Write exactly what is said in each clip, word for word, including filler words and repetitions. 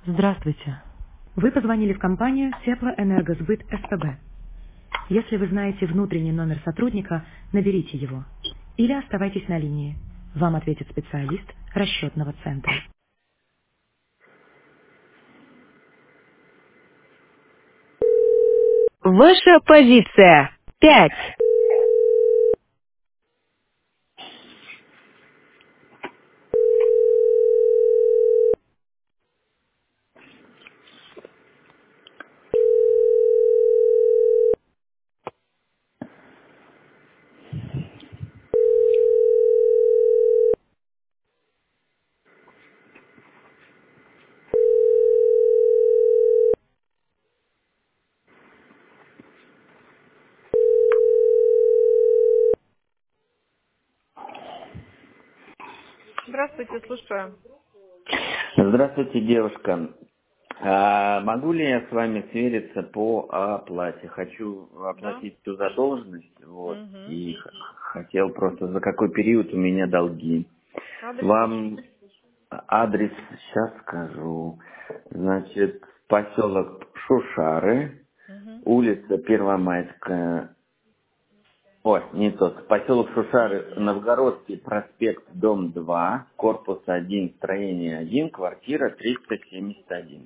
Здравствуйте. Вы позвонили в компанию Теплоэнергосбыт СПБ. Если вы знаете внутренний номер сотрудника, наберите его. Или оставайтесь на линии. Вам ответит специалист расчетного центра. Ваша позиция. Пять. Здравствуйте, слушаю. Здравствуйте, девушка. А, могу ли я с вами свериться по оплате? Хочу Да? оплатить ту задолженность, вот, Угу. и х- хотел просто, за какой период у меня долги. Адрес ваш? Вам адрес сейчас скажу. Значит, поселок Шушары, Угу. улица Первомайская. Ой, не тот. Поселок Шушары, Угу. Новгородский проспект, дом два, корпус один, строение один, квартира триста семьдесят один.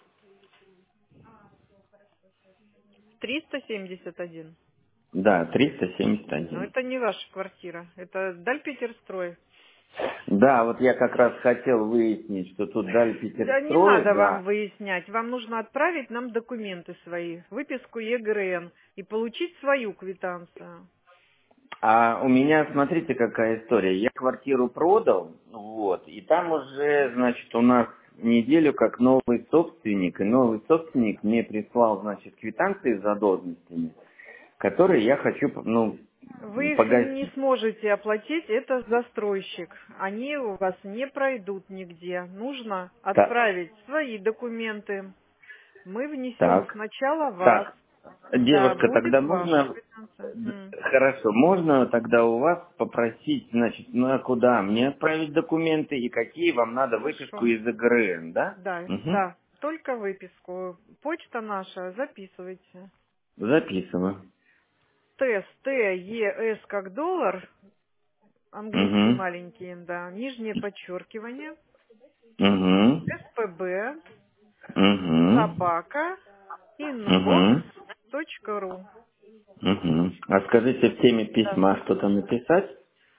триста семьдесят один. Да, триста семьдесят Но один. это не ваша квартира. Это Дальпетерстрой. Да, вот я как раз хотел выяснить, что тут даль Да не Питерстрой, надо вам да. выяснять. Вам нужно отправить нам документы свои, выписку ЕГРН и получить свою квитанцию. А у меня, смотрите, какая история. Я квартиру продал, вот, и там уже, значит, у нас неделю как новый собственник, и новый собственник мне прислал, значит, квитанции с задолженностями, которые я хочу, ну, Вы их не погасить. сможете оплатить, это застройщик. Они у вас не пройдут нигде. Нужно Так, отправить свои документы. Мы внесем так, сначала вас. так. Да, Девушка, будет тогда ваша можно, квитанция. М. хорошо, можно тогда у вас попросить, значит, ну а куда мне отправить документы и какие вам надо выписку Хорошо. из ИГРН, да? Да, Угу. да, только выписку. Почта наша, записывайте. Записываю. Тест, Т, Е, С как доллар, английский Угу. маленький, да, нижнее подчеркивание, Угу. СПБ, Угу. собака, Угу. inbox.ru. Угу. А скажите, в теме Да. письма что-то написать?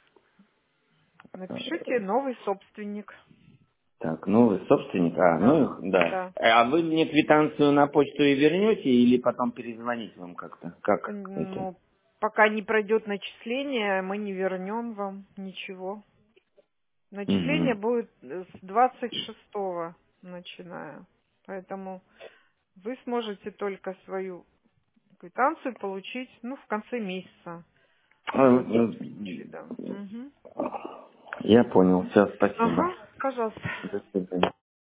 Напишите новый собственник. Так, новый собственник. А, Да, ну да. да. А вы мне квитанцию на почту и вернете или потом перезвонить вам как-то? Как это? Ну, пока не пройдет начисление, мы не вернем вам ничего. Начисление Угу. будет э, с двадцать шестого начиная. Поэтому вы сможете только свою квитанцию получить, ну, в конце месяца. Все собственники, да. Мгм. Я понял. Все, спасибо. Ага, пожалуйста. До свидания.